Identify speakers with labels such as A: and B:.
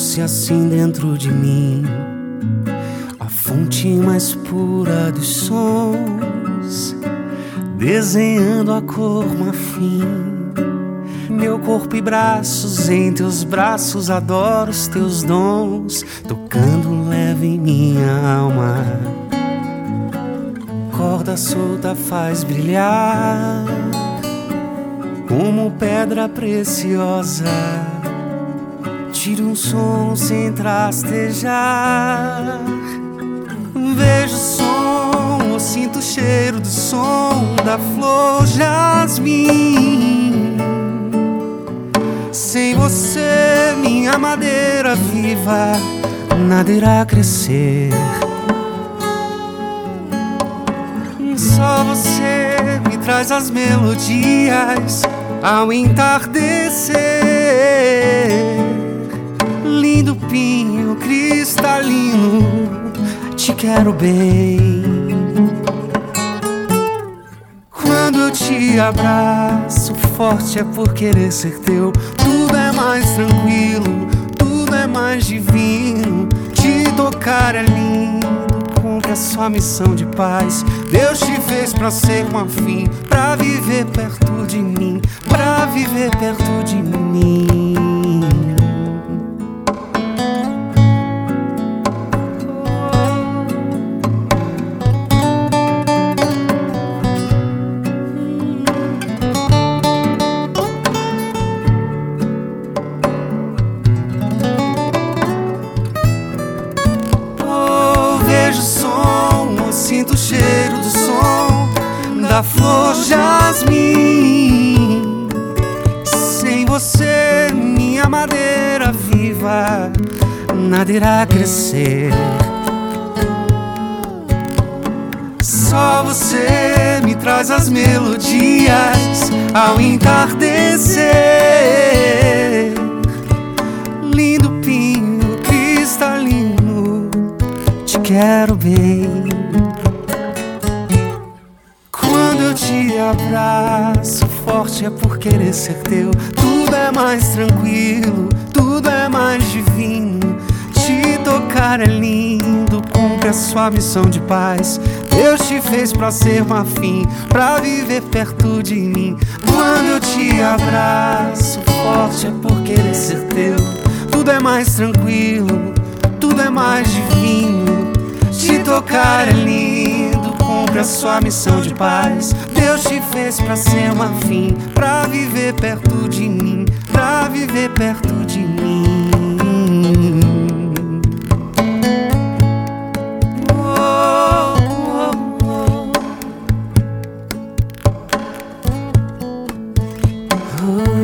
A: fosse assim dentro de mim, a fonte mais pura dos sons, desenhando a cor marfim. Meu corpo e braços, em teus braços adoro os teus dons, tocando leve em minha alma. Corda solta faz brilhar como pedra preciosa. Tire um som sem trastejar. Vejo o som, eu sinto o cheiro do som da flor jasmim. Sem você, minha madeira viva nada irá crescer. Só você me traz as melodias ao entardecer. Lindo pinho cristalino, te quero bem. Quando eu te abraço forte é por querer ser teu. Tudo é mais tranquilo, tudo é mais divino. Te tocar é lindo, cumpre a sua missão de paz. Deus te fez pra ser um afim, pra viver perto de mim, pra viver perto de mim. Sinto o cheiro do som da flor jasmim. Sem você, minha madeira viva nada irá crescer. Só você me traz as melodias ao entardecer. Lindo pinho cristalino, te quero bem. Quando eu te abraço forte é por querer ser teu. Tudo é mais tranquilo, tudo é mais divino. Te tocar é lindo, cumpre a sua missão de paz. Deus te fez pra ser um afim, pra viver perto de mim. Quando eu te abraço forte é por querer ser teu. Tudo é mais tranquilo, tudo é mais divino. Te tocar é lindo, cumpre a sua missão de paz. Deus te fez pra ser um afim, pra viver perto de mim, pra viver perto de mim. Oh, oh, oh. Oh.